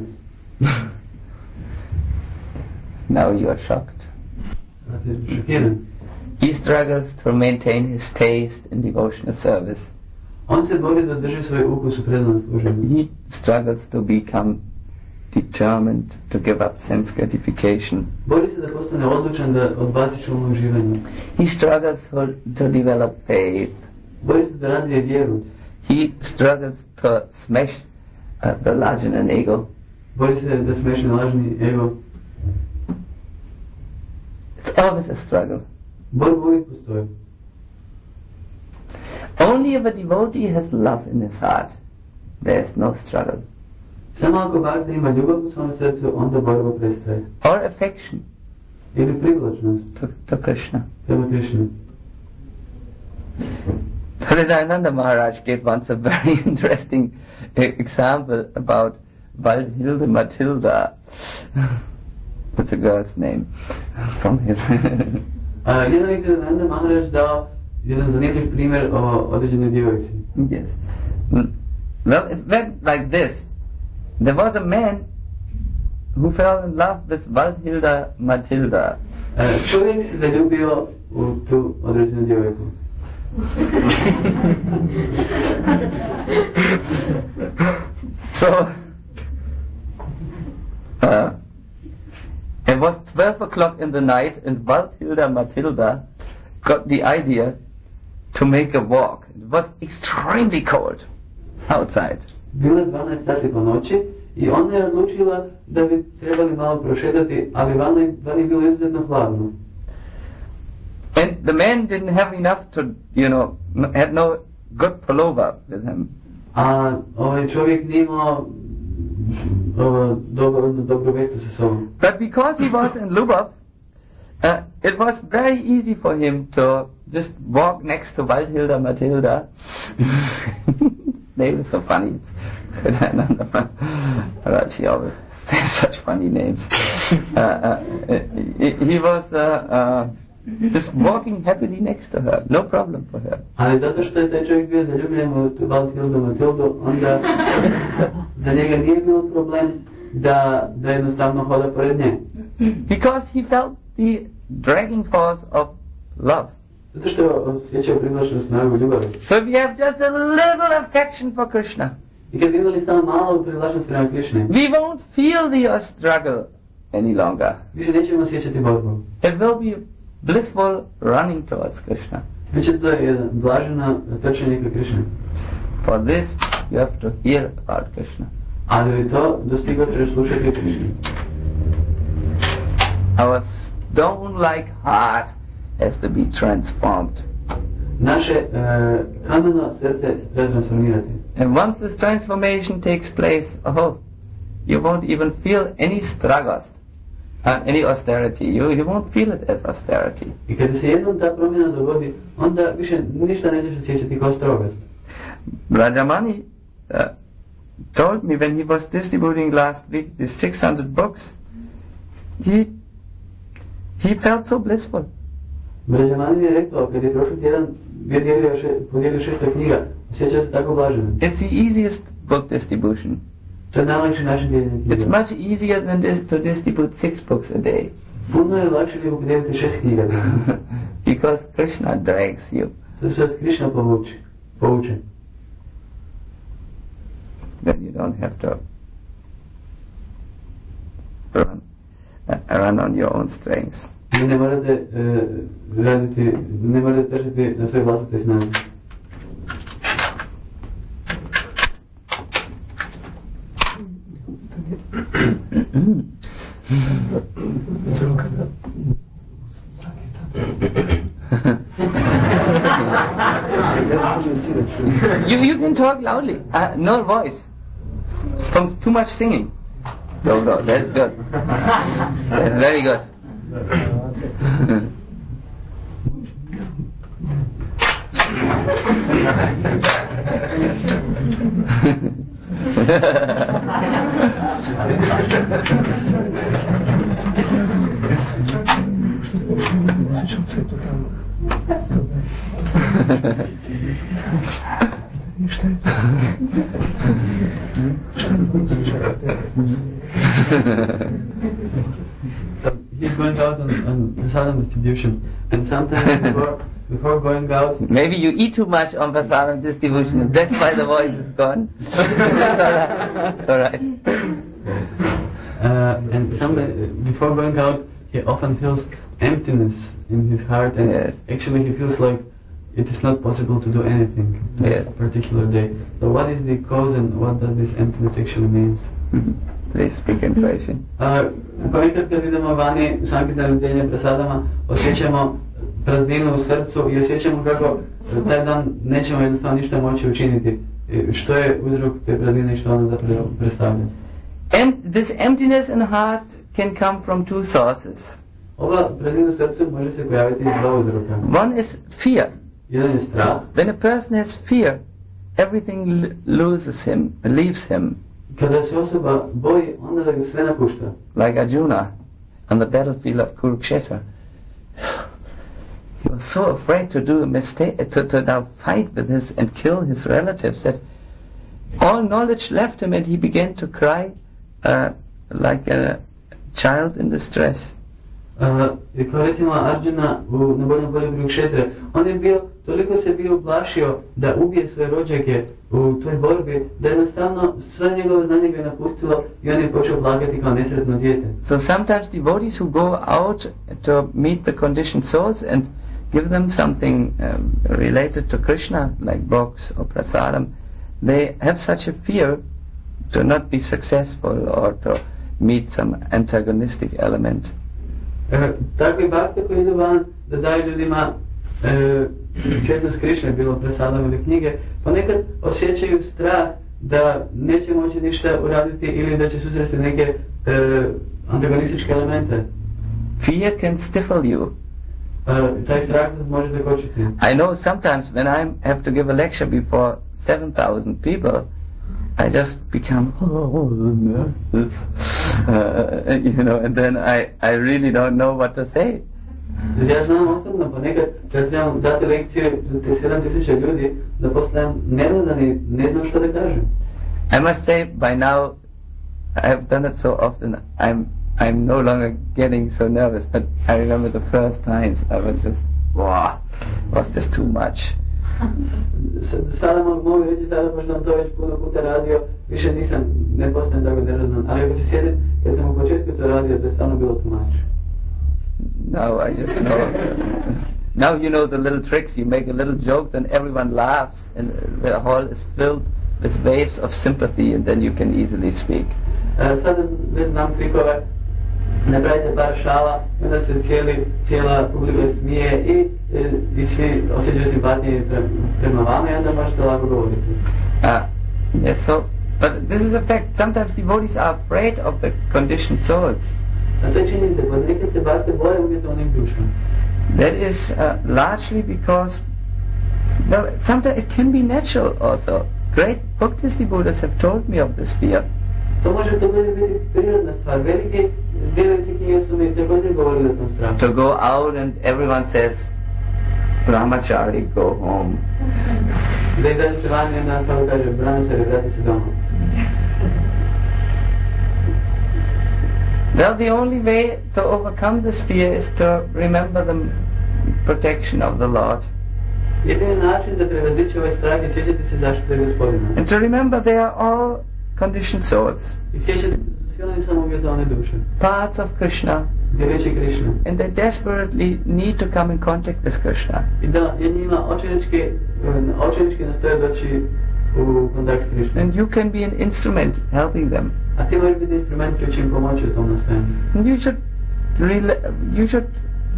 Now you are shocked. Znate, šokiran. He struggles to maintain his taste in devotional service. On se bori da drži svoj ukus u predanom služenju. He struggles to become determined to give up sense gratification. Bori se da postane odlučan da odbaci čulno uživanje. He struggles to develop faith. Bori se da razvije vjeru. He struggles to smash the Lajanan ego. Bori se da smeši lažni ego. It's always a struggle. Borba uvijek postoji. Only if a devotee has love in his heart, there is no struggle. Samo ako Bhakta ima ljubav u svom srcu, onda borba prestaje. Or affection Ili privlačnost to Krishna. prema Krishnu. Hridayananda Maharaj gave once a very interesting example about Waldhilde Matilda. That's a girl's name from him. Jedan je Hridayananda Maharaj dao jedan zanimljiv primjer o određenoj djevojci. Yes. Well, it went like this. There was a man who fell in love with Waldhilda Matilda. Čovjek se zaljubio u tu određenu djevojku. So, it was 12 o'clock in the night and Waldhilda Matilda got the idea to make a walk. It was extremely cold outside. Bilo je 12 sati po noći i ona je odlučila da bi trebali malo prošetati, ali vani je bilo izuzetno hladno. And the man didn't have enough to, had no good pullover with him. A ovaj čovjek nije imao dobru vestu sa sobom. But because he was in Lubov, it was very easy for him to just walk next to Waldhilda Matilda. They were so funny. She always says such funny names. He was just walking happily next to her, no problem for her. Ali zato što je taj čovjek bio zaljubljen u Waldhildu Matildu, onda za njega nije bilo problem da jednostavno hoda pored nje. Because he felt the dragging force of love. Zato što je osjećao privlačnu snagu ljubavi. So if you have just a little affection for Krishna, I kad bi imali samo malo privlačnost prema Krišni, we won't feel the struggle any longer. više nećemo osjećati borbu. It will be blissful running towards Krishna. Biće to jedan blažena trčanje ka Krišni. For this you have to hear about Krishna. Ali bi to dostigao trebaš slušati o Krišni. Our stone-like heart has to be transformed. Naše kameno srce treba transformirati. And once this transformation takes place, you won't even feel any struggles, any austerity. You won't feel it as austerity. I kada se jednom ta promjena dogodi, onda više ništa nećeš osjećati kao strogost. Rajamani told me when he was distributing last week these 600 books, he felt so blissful. Rajamani mi je rekao, kad je prošli tjedan podijelio 600 knjiga, osjećao se tako blaženo. It's the easiest book distribution. To je najlakši način dijeljenja knjiga. It's much easier than to distribute 6 books a day. Puno je lakše nego podijeliti 6 knjiga. Because Krishna drags you. Zato što vas Krishna povuče. Then you don't have to run on your own strengths. Ne morate trčati na svoje vlastite snage. You can talk loudly. No voice. From too much singing. No, that's good. That's very good. He's going out on prasadam distribution, and sometimes before going out, maybe you eat too much on prasadam distribution, that's why the voice is gone. It's all right. And before going out, he often feels emptiness in his heart, and yes. Actually he feels like it is not possible to do anything yes. a particular day. So what is the cause and what does this emptiness actually mean? Please speak in Persian. Ponekad kad idemo vani sankirtana dijeljenja prasadama, osjećamo prazninu u srcu i osjećamo kako taj dan nećemo jednostavno ništa moći učiniti. Što je uzrok te praznine i što ona zapravo predstavlja? This emptiness in heart can come from two sources. Ova praznina u srcu može se pojaviti iz dva uzroka. One is fear. Jedan je strah. When a person has fear, everything leaves him. Kada se osoba boji, onda da ga sve napušta. Like Arjuna on the battlefield of Kurukshetra. He was so afraid to do a mistake, to now fight with and kill his relatives, that all knowledge left him and he began to cry like a child in distress. Kao recimo Arjuna na bojnom polju Kurukshetre, on je bio, toliko se bio uplašio da ubije svoje rođake u toj borbi, da jednostavno sve njegovo znanje ga je napustilo i on je počeo plakati kao nesretno dijete. So sometimes devotees who go out to meet the conditioned souls and give them something related to Krishna, like books or prasadam, they have such a fear to not be successful or to meet some antagonistic element. Takvi bhakti koji idu van da daju ljudima čestnost Krišne, bilo prasadam ili knjige, ponekad osjećaju strah da neće moći ništa uraditi ili da će susresti neke antagonističke elemente. Fear can stifle you. Taj strah može zakočiti. I know sometimes when I have to give a lecture before 7,000 people, I just become, and then I really don't know what to say. Ja znam osobno ponekad kad trebam dati lekciju te 7,000 ljudi da postanem nervozan i ne znam što da kažem. I must say by now I have done it so often I'm no longer getting so nervous, but I remember the first times I was just, was just too much. Sada mogu reći, sada pošto sam to već puno puta radio, više ne postajem tako nervozan, ali ako se sjedim, kad sam u početku to radio, to je stvarno bilo too much. Now I just know. Now you know the little tricks. You make a little joke, then everyone laughs, and the hall is filled with waves of sympathy, and then you can easily speak. Sada ne znam trikove. Napravite par šala, onda se cijela publika smije i svi osjećaju simpatije prema vama i onda možete lako govoriti. Yes, so, but this is a fact. Sometimes devotees are afraid of the conditioned souls. To je činjenica, ponekad se bhakte boje uvjetovanih duša. That is largely because, well, sometimes it can be natural also. Great Bhaktis devotees have told me of this fear. To može to biti prirodna stvar. Veliki djelovici knjige su mi također govorili o tom strahu. To go out and everyone says, Brahmachari, go home. Da izađete van i onda svako kaže, Brahmachari, vrati se doma. Well, the only way to overcome this fear is to remember the protection of the Lord. Jedini način da prevazići ovaj strah i sjećati se zaštite Gospodina. And to remember they are all conditioned souls. I sjećati se svi oni samo uvjetovane duše. Parts of Krishna. Djelići Krishna. And they desperately need to come in contact with Krishna. I da je njima očajnički nastoje doći u kontakt s Krishnom. And you can be an instrument helping them. A ti možeš biti instrument koji će im pomoći u tom nastojanju. And you should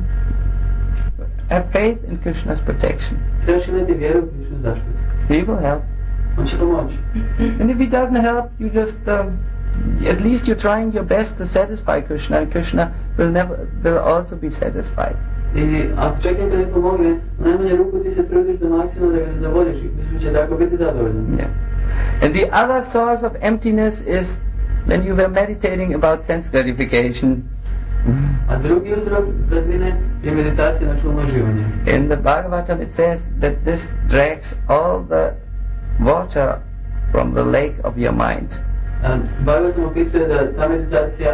have faith in Krishna's protection. Trebaš imati vjeru u Krishnu zaštitu. He will help. On će pomoći. And if he doesn't help, you just at least you're trying your best to satisfy Krishna, and Krishna will also be satisfied. I ako čak nekada ne pomogne, u najmanje ruku ti se trudiš do maksimuma da ga zadovoljiš i Krishna će tako biti zadovoljan. Yeah. And the other source of emptiness is when you were meditating about sense gratification. A drugi uzrok praznine je meditacija na čulno uživanje. In the Bhagavatam it says that this drags all the water from the lake of your mind. Bhagavatam opisuje da ta meditacija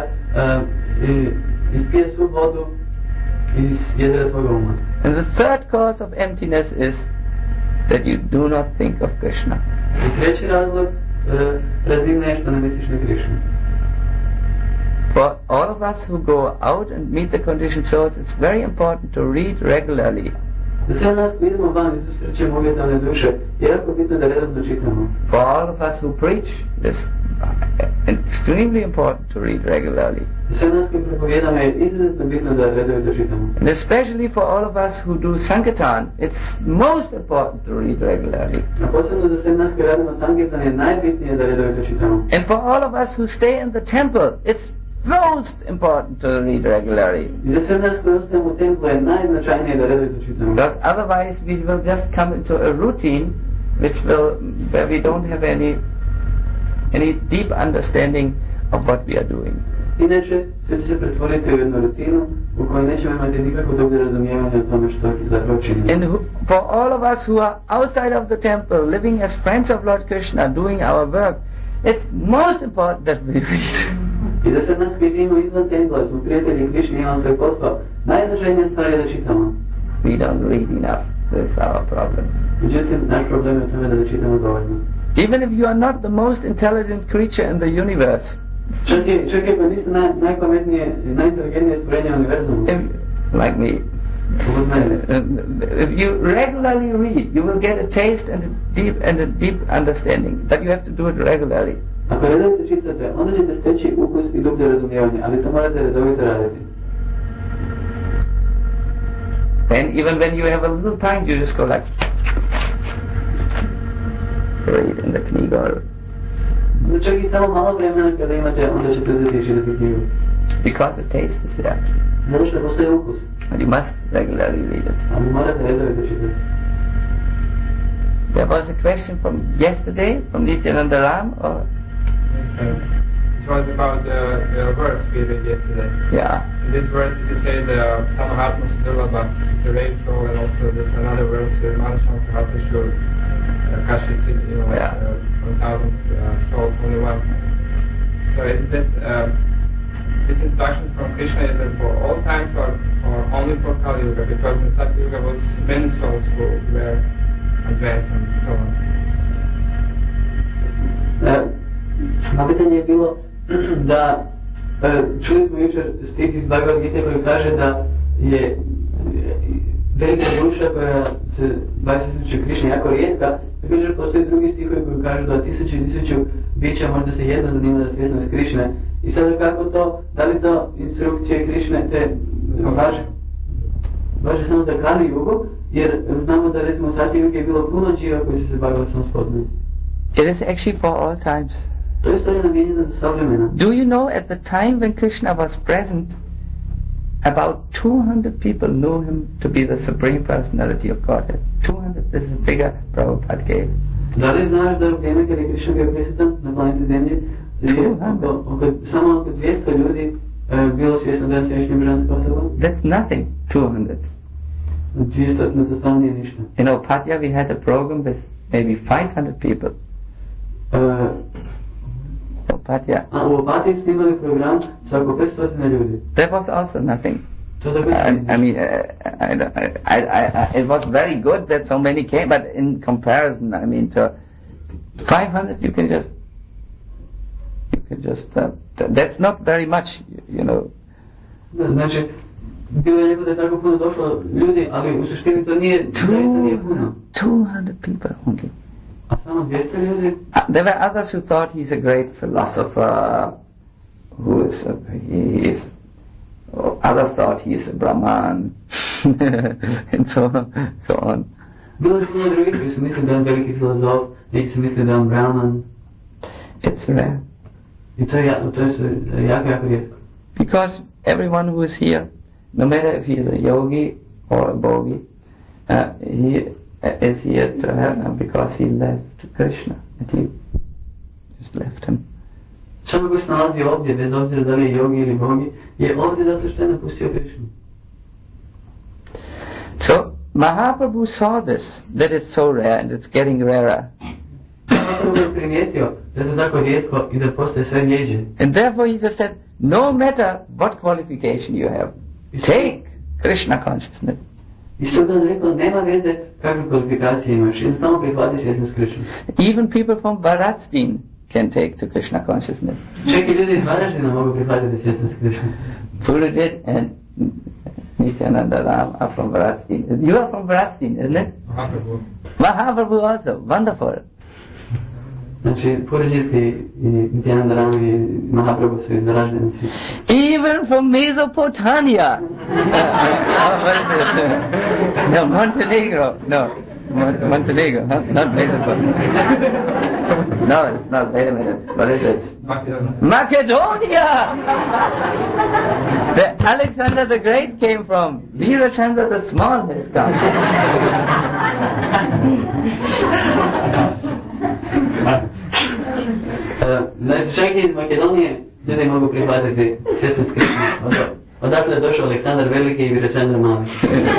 ispije svu vodu iz jezera tvojeg uma. And the third cause of emptiness is that you do not think of Krishna. I treći razlog praznine je što ne misliš na Krishnu. For all of us who go out and meet the conditioned souls, it's very important to read regularly. Za sve nas koji idemo van i susrećemo uvjetovane duše, je jako bitno da redovno čitamo. For all of us who preach, it's extremely important to read regularly. Za sve nas koji propovijedamo je izuzetno bitno da redovno čitamo. And especially for all of us who do Sankirtan, it's most important to read regularly. A posebno za sve nas koji radimo Sankirtan je najbitnije da redovno čitamo. And for all of us who stay in the temple, it's most important to read regularly. I za sve nas koji ostajemo u templu je najznačajnije da redovno čitamo. Because otherwise we will just come into a routine where we don't have any deep understanding of what we are doing. Inače, sve će se pretvoriti u jednu rutinu u kojoj nećemo imati nikakvo dublje razumijevanje o tome što zapravo činimo. And for all of us who are outside of the temple, living as friends of Lord Krishna, doing our work, it's most important that we read. I da se nas koji živimo izvan templa, smo prijatelji Krišni, imamo svoj posao, najznačajnija stvar je da čitamo. We don't read enough. That's our problem. Međutim, naš problem je u tome da ne čitamo dovoljno. Even if you are not the most intelligent creature in the universe, čak i ako niste najpametnije, najinteligentnije stvorenje u univerzumu, like me, If you regularly read, you will get a taste and a deep understanding. But you have to do it regularly. Ako redovito čitate, onda ćete steći ukus i dublje razumijevanje, ali to morate redovito raditi. And even when you have a little time, you just go like, read in the knjiga. Onda čak i samo malo vremena kada imate, onda ćete uzeti i čitati knjigu. Because the taste is there. Zato što postoji ukus. But you must regularly read it. Ali morate redovito čitati. There was a question from yesterday, from Nityananda Ram, or? It was about the verse we read yesterday. Yeah. In this verse it is said, Samahatma Sudurlabha is a rare soul, and also there's another verse, Manasham Sahasrashur, Kashit, 1,000 souls, only one. So is this instruction from Krishna, is it for all times or only for Kali Yuga? Because in Satya Yuga was many souls who were advanced and so on. Moje pitanje je bilo da čuli smo jučer stih iz Bhagavad Gita koji kaže da je velika duša koja se bavi se slučaju Krišne jako rijetka. Također postoji drugi stihovi koji kažu da 1000 bića možda se jedno zanima za svjesnost Krišne. I sada kako to, da li to instrukcije Krišne te važe samo za Kali Jugu, jer znamo da recimo u Satya Yugi je bilo puno dživa koji su se bavili samo spoznanjem. It is actually for all times. To je stvari namijenjeno za sva vremena. Do you know at the time when Krishna was present, about 200 people knew him to be the Supreme Personality of Godhead. 200, this is the figure Prabhupada gave. Da li znaš da u vrijeme kada je Krishna bio prisutan na planeti Zemlji, samo oko 200 ljudi bilo svjesno da je svešnja božanska osoba? That's nothing, 200. 200 to stvarno nije ništa. In Opatya we had a program with maybe 500 people. Opatya. A u Opatiji smo imali program sa oko 500 ljudi. That was also nothing. To također I mean, it was very good that so many came, but in comparison, I mean, to 500 you can just that's not very much, you know. Znači, bilo je lijepo da je tako puno došlo ljudi, ali u suštini to nije, zaista nije puno. 200 people only. A samo 200 ljudi? There were others who thought he's a great philosopher, who is others thought he's a Brahman, and so on. Bilo je puno drugih koji su mislili da je on veliki filozof, neki su mislili da je on Brahman. It's rare. I to je jako rijetko. Because everyone who is here, no matter if he is a yogi or a bogi, he is here to help because he left Krishna, and he just left him. Samo ko se nalazi ovdje, bez obzira da li je yogi ili bogi, je ovdje zato što je napustio Krishnu. So Mahaprabhu saw this, that it's so rare and it's getting rarer. Mahaprabhu je primijetio da je to tako rijetko i da postaje sve rjeđe. And therefore he just said, no matter what qualification you have, take Krishna consciousness. I što on rekao, nema veze kakve kvalifikacije imaš, jednostavno prihvati svjesnost Krishna. Even people from Varaždin can take to Krishna consciousness. Čak i ljudi iz Varaždina mogu prihvatiti svjesnost Krishna. Purujit and Nityananda Ram are from Varaždin. You are from Varaždin, isn't it? Mahaprabhu. Mahaprabhu also, wonderful. Znači, Purujit i Nityananda Ram i Mahaprabhu su iz Varaždina. Even from Mesopotamia. No, Montenegro. No, Montenegro, not Mesopotamia. No, it's not. Wait a minute. What is it? Macedonia! The Alexander the Great came from. Virachandra the Small has come. Znači, čak i iz Makedonije ljudi mogu prihvatiti svjesnost Krishna. Odakle je došao Aleksandar Veliki i Virachandra Mali.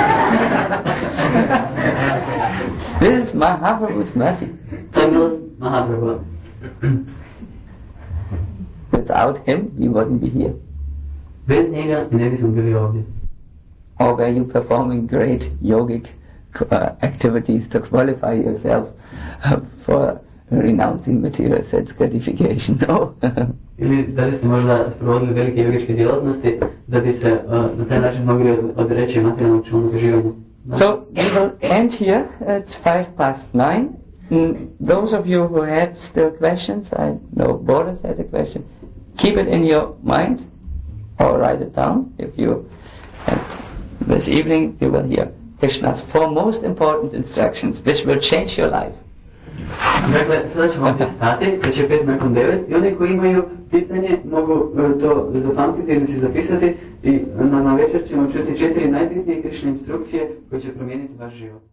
This is Mahaprabhu's mercy. To je milost Mahaprabhu. Without him, we wouldn't be here. Bez njega ne bismo bili ovdje. Or were you performing great yogic activities to qualify yourself for renouncing material sense gratification. No. Ili da li ste možda sprovodili velike jogičke djelatnosti da bi se na taj način mogli odreći materijalnog čovnog uživanja? So we will end here. It's 9:05. Those of you who had still questions, I know Boris has a question. Keep it in your mind or write it down. If you, and this evening you will hear Krishna's 4 most important instructions which will change your life. Dakle, sada ćemo ovdje stati, već je 9:05 i oni koji imaju pitanje mogu to zapamtiti ili si zapisati i na večer ćemo čuti 4 najbitnije Krišne instrukcije koje će promijeniti vaš život.